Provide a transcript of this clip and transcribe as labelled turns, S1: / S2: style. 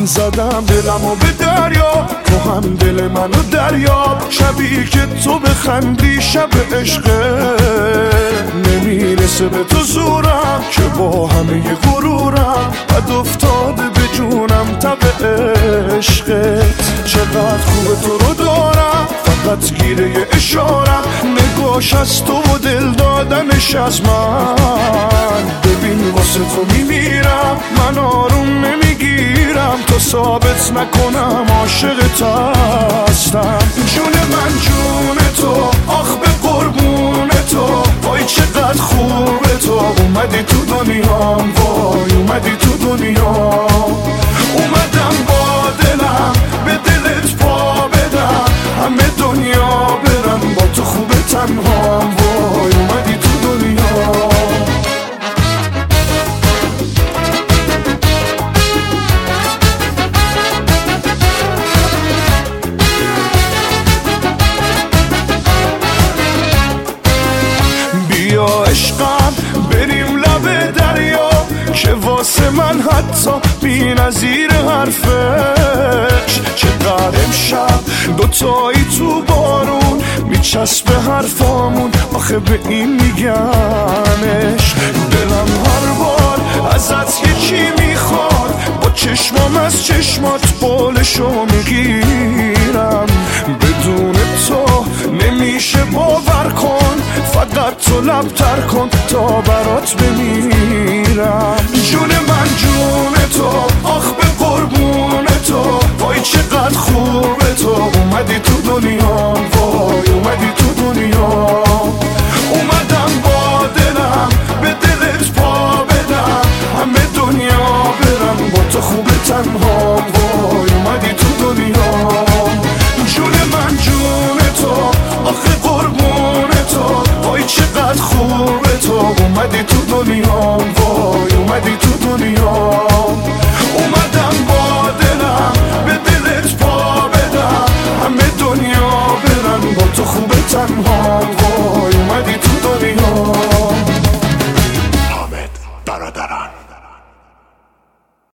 S1: زدم دلمو به دریا، تو هم دل منو دریا. شبی که تو بخندی شب عشقه، نمیرسه به تو زورم که با همه غرورم بد افتاده به جونم تب عشقت. چقدر خوبه تو رو دارم، فقط گیره اشارم، نگاش از تو و دل دادنش از من. ببین واسه تو میمیرم، من آروم نمیگیرم تا ثابت نکنم عاشقت هستم. جون من جون تو، آخ به قربون تو، وای چقدر خوبه تو. اومدی تو دنیام، وای اومدی تو دنیام. اومدم با دلم به دلت پا بدم، همه دنیا برم با تو خوبه تنهام. وای اومدی تو دنیا. بیا عشقم بریم لب دریا، که واسه من حتی بی نظیر حرفش. چقدر امشب دوتایی تو بارون میچسبه حرفامون، آخه به این میگنش. دلم هر بار ازت یکی میخواد، با چشمام از چشمات بالشو میگیرم. بدون تو نمیشه باور کن، فقط تو لبتر کن تا برات بمیرم. جون من جون تو، آخ